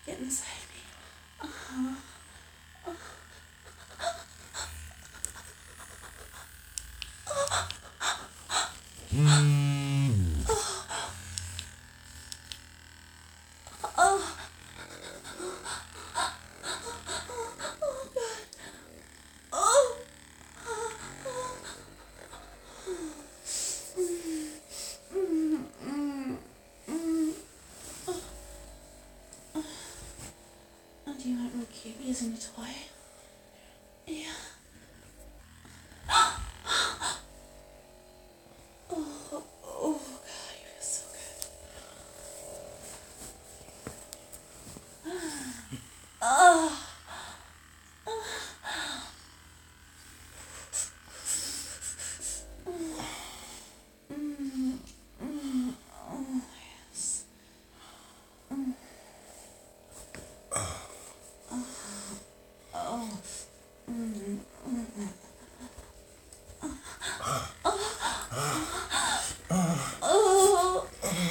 Get inside me. Uh-huh. Do you want me to keep using the toy? Yeah. Oh, God, you feel so good. Oh. Oh, yes. Oh.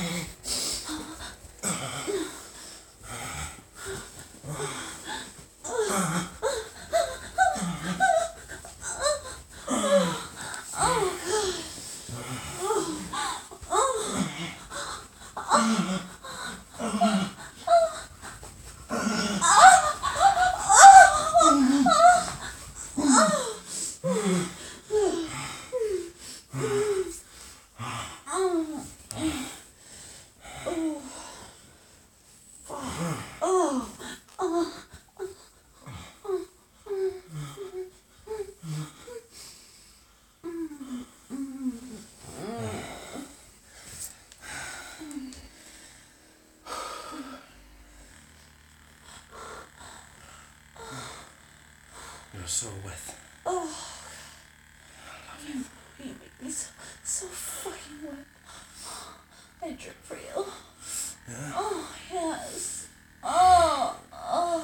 You're so wet. Oh. You make me so fucking wet. I drip for you. Yeah? Oh, yes. Oh. Oh.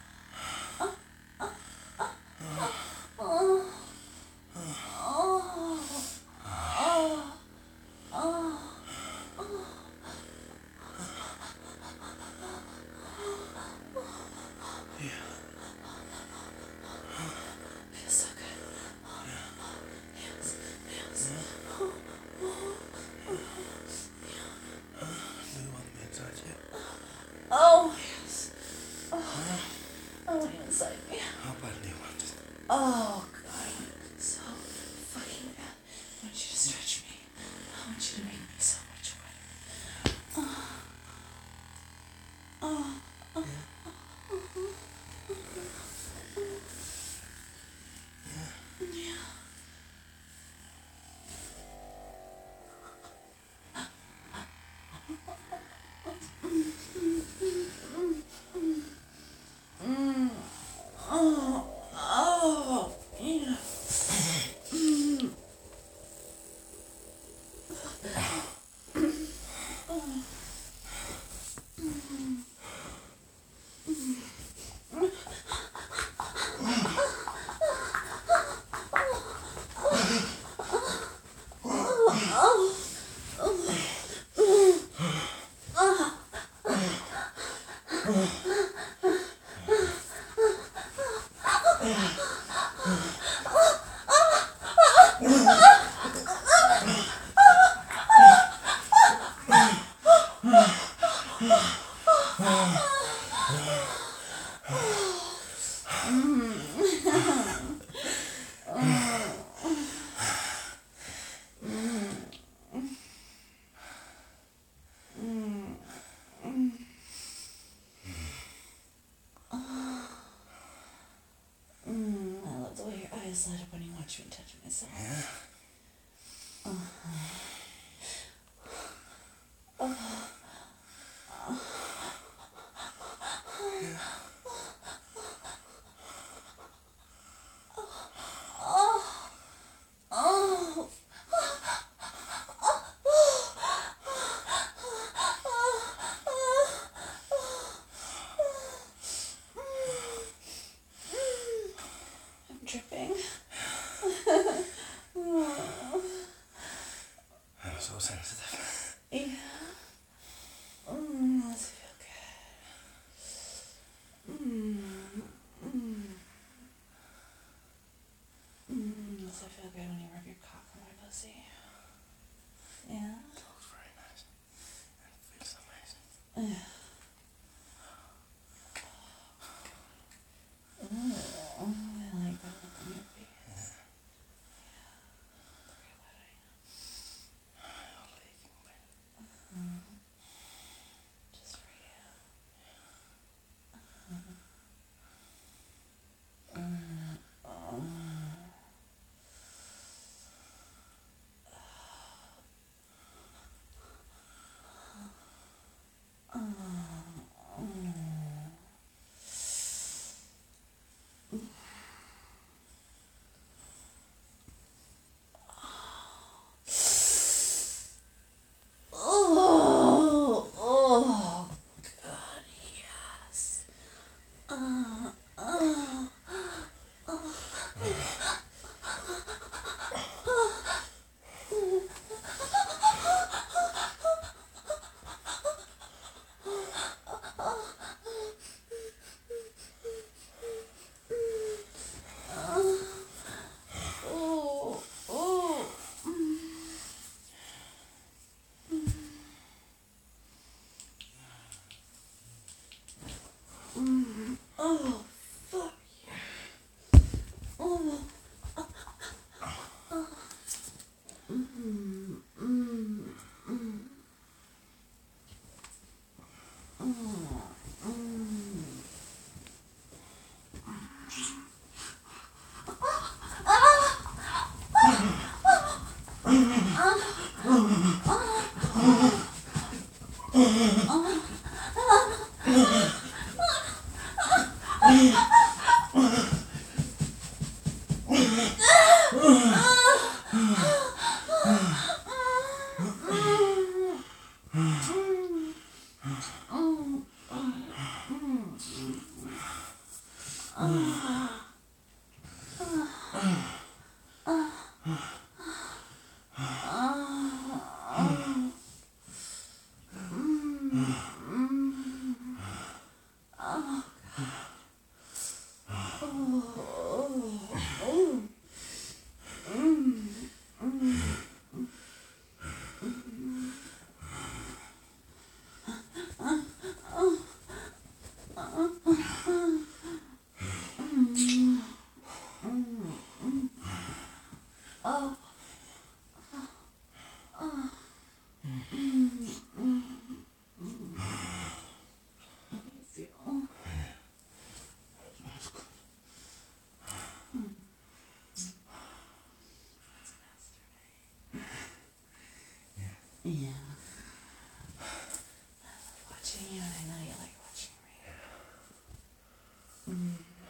Oh. Feels so good. Yes. Yes. Do you want me inside you? Oh, yes. Oh, I want you inside me. How bad do you want it? Oh, God. So fucking bad. I want you to stretch me. I want you to make me so much wetter. Yeah. Oh. Oh. Yeah. I love the way your eyes light up when you watch me touch myself. Yeah? Oh. I'm dripping. I'm so sensitive. Yeah. Does it feel good? Yeah. Watching you, and I know you like watching me.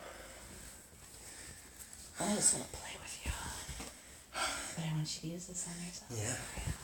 I just want to play with you. But I want you to use this on yourself. Yeah.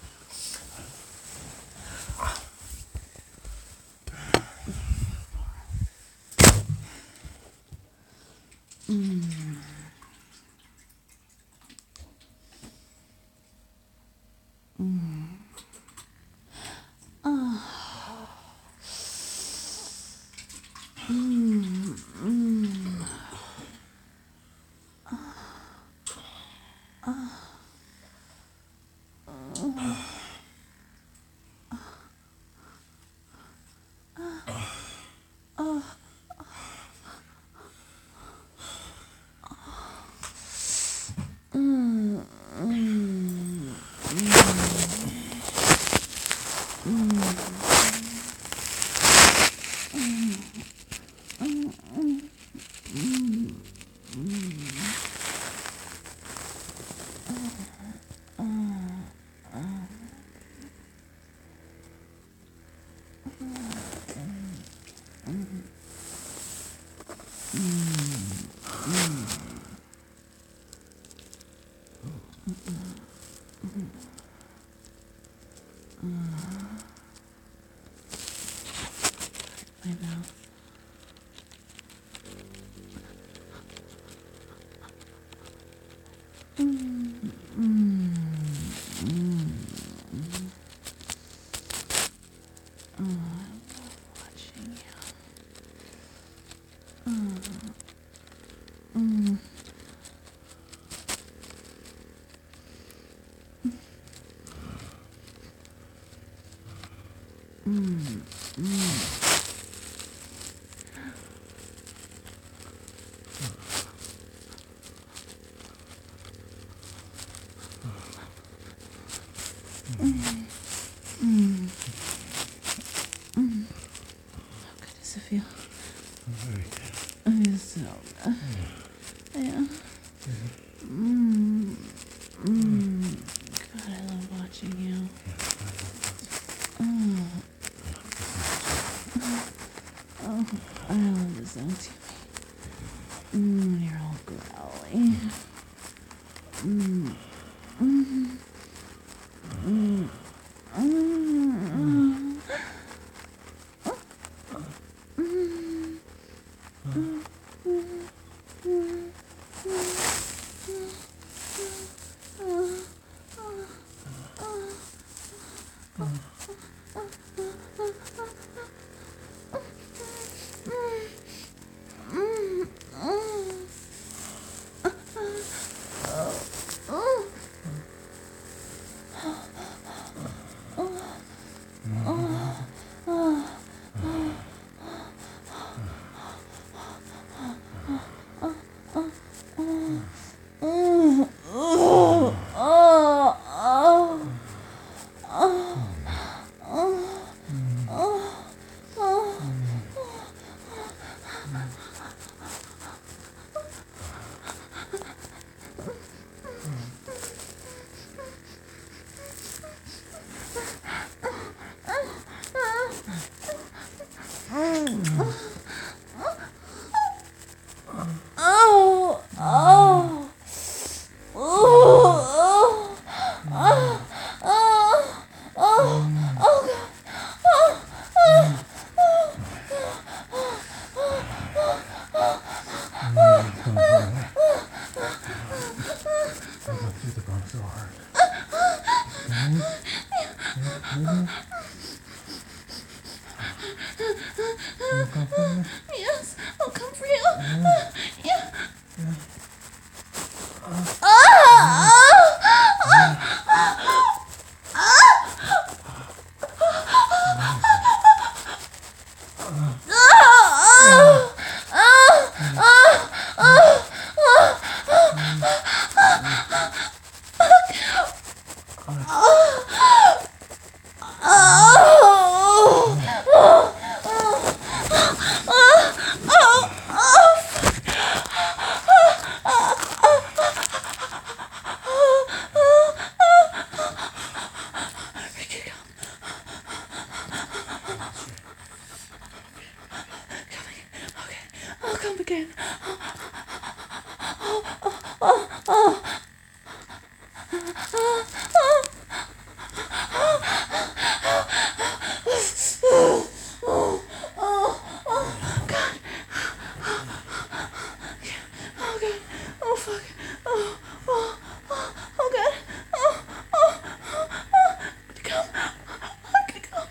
My mouth. Watching you. How good does it feel? Very good. It feels so good. Yeah. God, I love watching you. I love listening to you. You're all growly. Through the bump so hard. You come for me? Yes, I'll come for you. Yeah. I'll come again. Oh God. Oh fuck. Oh God. Come. Come.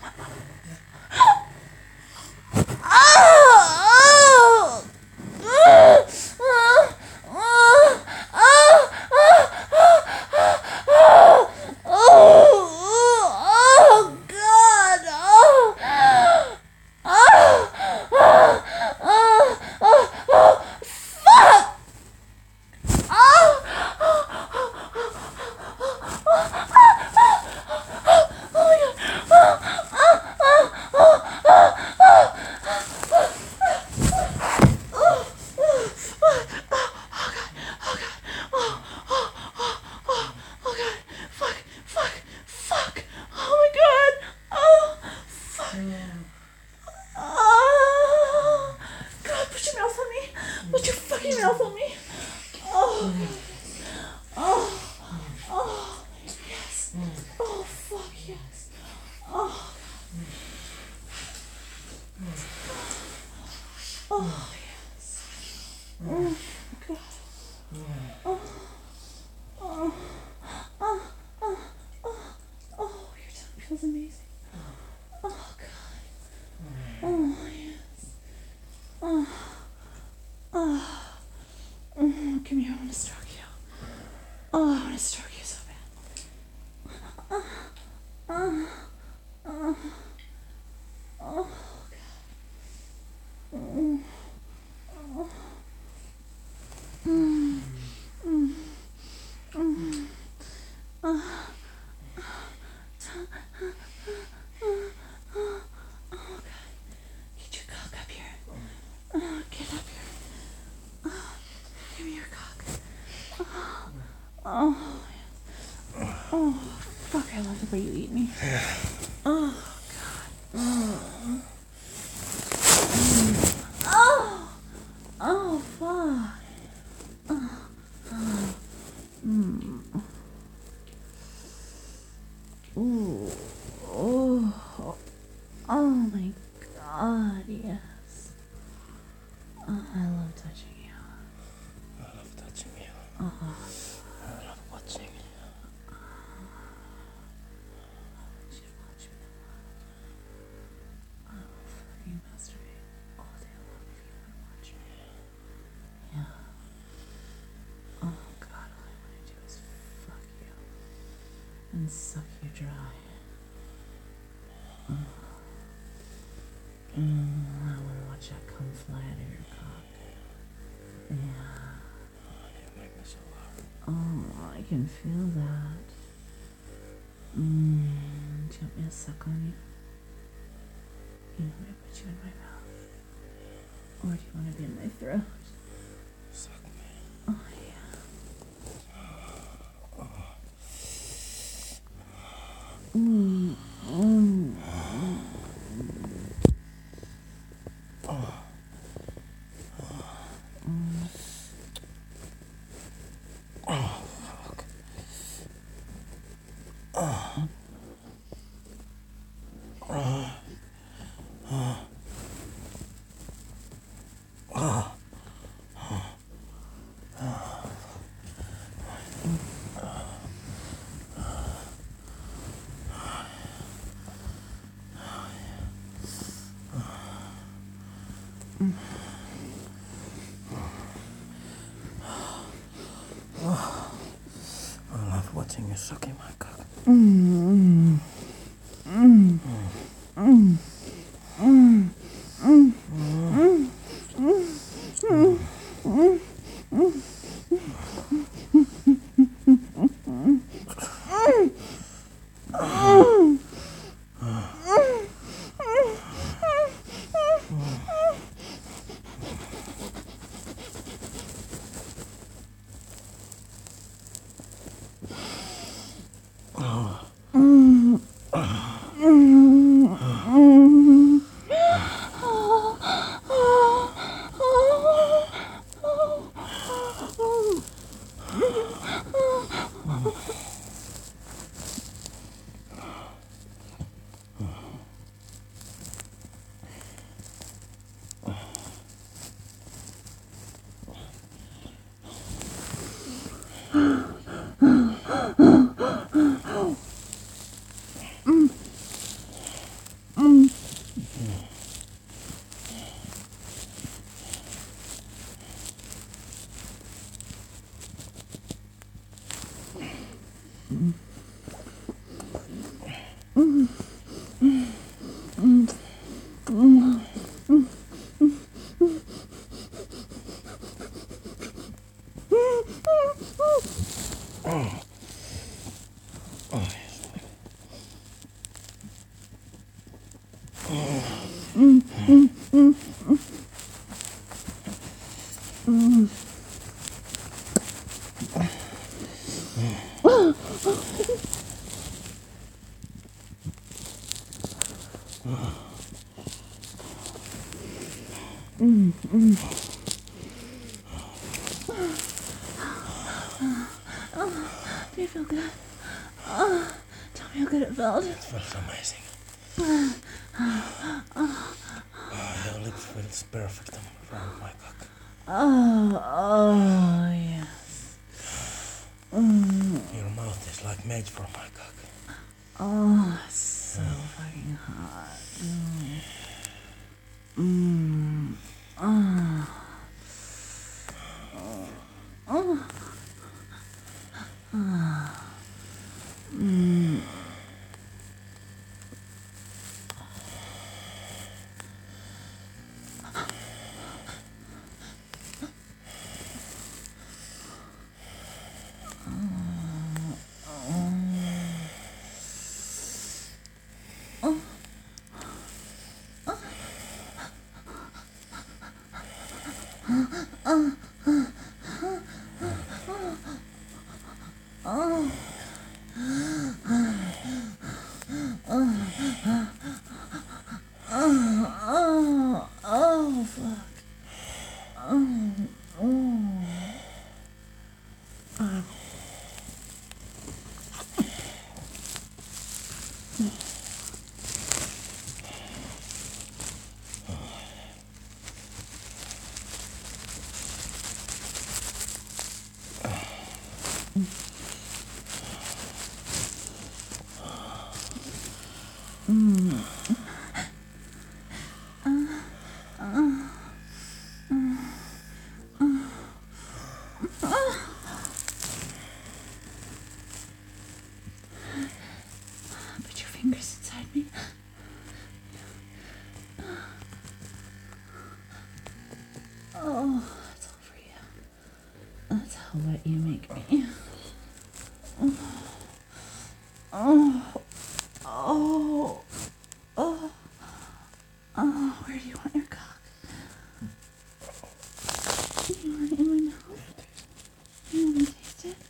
God, put your mouth on me. Put your fucking mouth on me. Oh, yes. Oh, fuck yes. Oh, yes. God. Oh, your tongue feels amazing. Oh, God. Oh, yes. Come here, I want to stroke you. Oh, I want to stroke you so bad. Oh, get your cock up here. Get up here. Give me your cock. Oh, oh, fuck, I love the way you eat me. Oh, God. Oh, fuck. Ooh. Oh my God, yes. I love touching you. I love touching you. Uh-huh. I love watching you. You watch me a lot. I'll fucking masturbate all day long if you want to watch me. Yeah. Oh God, all I want to do is fuck you and suck you dry. I want to watch that come fly out of your cock. Yeah. You make me so hard. Oh, I can feel that. Do you want me to suck on you? You want me to put you in my mouth? Or do you want to be in my throat? Suck me. Oh, yeah. You're sucking my cock. Do you feel good? Tell me how good it felt. It felt amazing. Your lips feels perfect around my cock. Oh, yes. Your mouth is like made for my cock. Oh, it's so fucking hot. Oh, fuck. Put your fingers inside me. Oh, that's all for you. That's how wet you make me. Oh, where do you want your cock? You want it in my mouth? You want me to taste it?